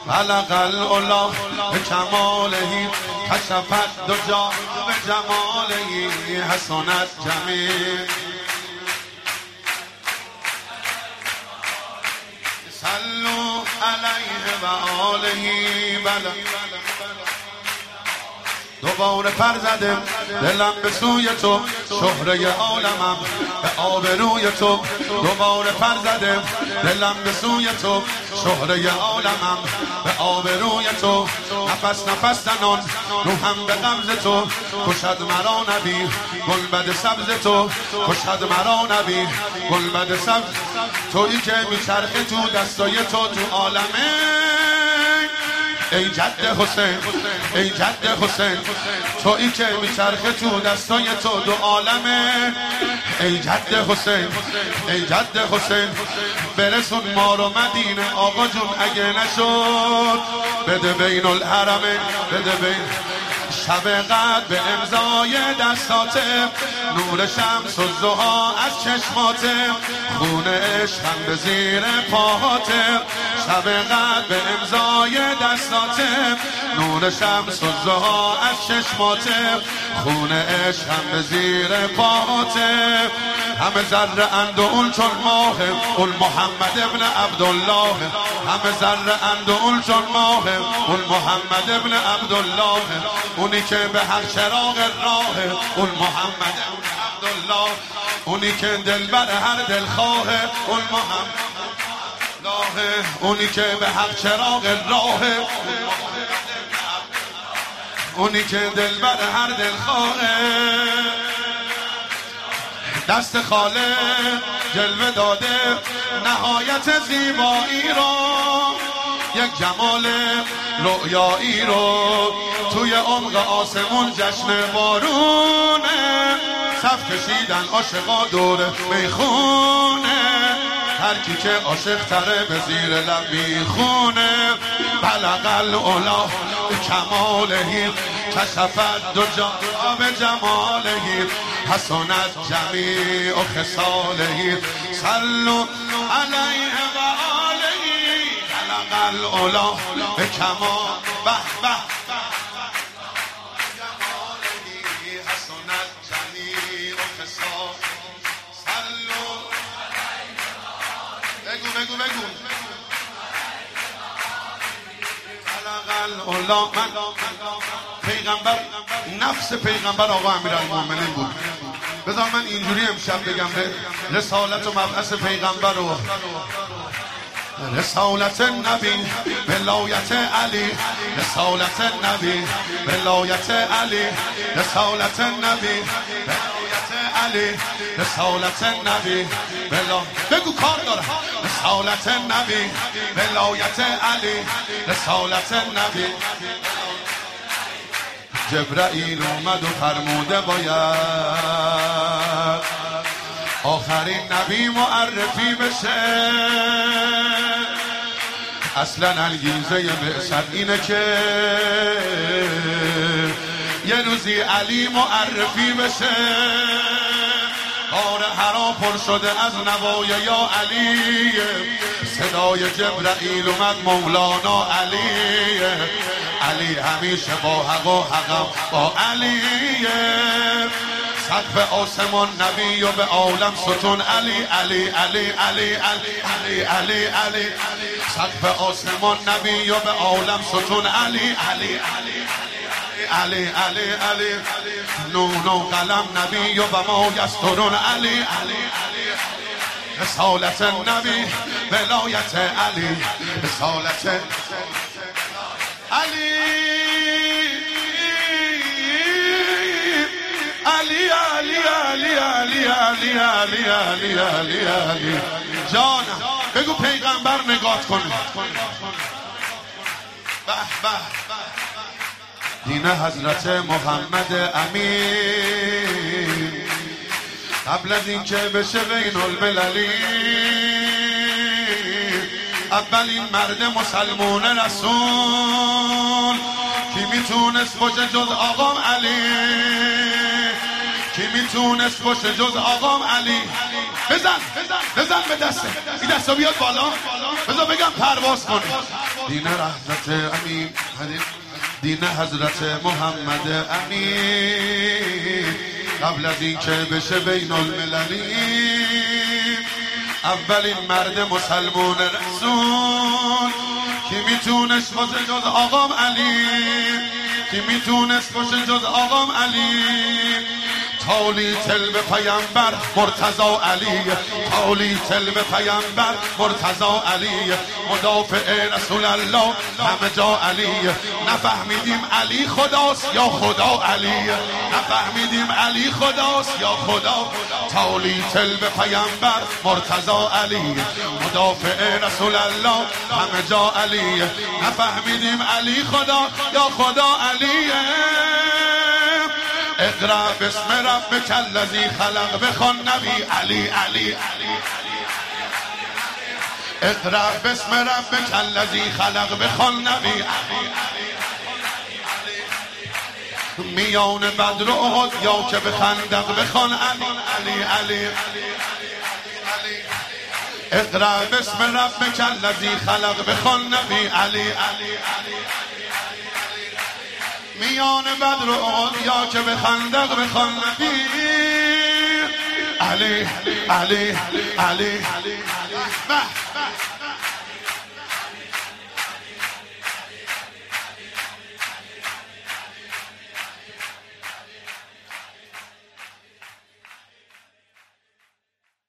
بلغ العلا به کماله کشفت دجا به جماله حسنت جمیع صلوا علیه و آله. بلغ دوباره پر زده دلم به سوی تو، شهره عالمم به آبروی تو. دوباره پر زده دلم به سوی تو، شهره عالمم به آبروی تو. نفس نفس زنان روحم به قبض تو، کشد مرا نبی گلبد سبز تو. کشد مرا نبی گلبد سبز تویی که میچرخه تو دستای تو تو عالمه. ای جد حسین ای جد حسین تویی که میچرخه تو دستای تو دو عالمه. ای جد حسین ای جد حسین برسون ما رو مدینه آقا جون اگه نشد. بده بین الحرمین بده بین شب قدر به امضای دستاته، نور شمس و ضحا از چشماته، خون عشقم به زیر پاهاته. شب قدر به امضای دستاته، نور شمس و ضحا از چشماته، خون عشقم به زیر پاهاته. همه ذره اند و اون چون ماه اون محمد ابن عبدالله. همه ذره اند و اون چون ماه اون محمد ابن عبدالله. اونی که به حق چراغ راه اون محمد ابن عبدالله. اونی که دلبر هر دلخواه اون محمد الله. اونی که به حق چراغ راه اونی که دلبر هر دلخواه. دست خالق جلوه داده نهایت زیبایی رو، یک جمال رؤیایی رو. توی عمق آسمون جشن بارونه، صف کشیدن عاشقا دور میخونه. هر کی که عاشق تره به زیر لب میخونه. بلغ العلا کماله کشفت دجا به جماله، حسنت جمیع خصاله. صلوا علیه و آله. بلغ العلا به کمال به به حسنت جمیع خصاله. صلوا بگو العلا. من پیغمبر نفس پیغمبر آقا امیرالمومنین بود. بذار من اینجوری امشب بگم به رسالت و مبعث پیغمبر و رسالت نبی ولایت علی. رسالت نبی ولایت علی. رسالت نبی ولایت علی. رسالت نبی بگو کار دارم. رسالت نبی ولایت علی. رسالت نبی. جبرائیل اومد و فرموده باید آخرین نبی معرفی بشه. اصلا انگیزه بعثت اینه که یه روزی علی معرفی بشه. غار حرا پر شده از نوای یا علی. صدای جبرائیل اومد مولانا علی. علی همیشه با حق و حقم با علی. سقف آسمان نبی و به عالم ستون علی علی علی علی علی علی علی. سقف آسمان نبی و به عالم ستون علی علی علی علی علی علی. نون و قلم نبی و به ما یسترون علی علی علی. رسالت نبی ولایت علی. رسالت علی علی علی علی علی علی علی علی علی علی. جان بگو پیغمبر نگاه کن. به به دین حضرت محمد امین قبل از این که بشه بین المللی اولین مرد مسلمون رسول. کی میتونست باشه جز آقام علی؟ کی میتونست باشه جز آقام علی؟ بزن به دسته. این دستا بیاد بالا. بذار بگم پرواز کنی. دین حضرت امین، دین حضرت محمد امین. قبل از این که بشه بین المللی، اولین مرد مسلمون رسول، کی میتونست باشه جز آقام علی؟ کی میتونست باشه جز آقام علی؟ تولی تلب پیامبر مرتضی علی، تولی تلب پیامبر مرتضی علی، مدافع رسول الله همه جا علی. نفهمیدیم علی خداست یا خدا علی، نفهمیدیم علی خداست یا خدا. تولی تلب پیامبر مرتضی علی، مدافع رسول الله همه جا علی. نفهمیدیم علی خدا یا خدا علی. اقرا بسم ربک الذی خلق، بخوان نبی علی علی. اقرا بسم ربک الذی خلق، بخوان نبی علی. میان بدر و احد یا که به خندق، بخوان علی علی. اقرا بسم ربک الذی خلق، بخوان نبی علی علی. میان بدر و احد یا که به خندق، بخوان نبی علی علی علی.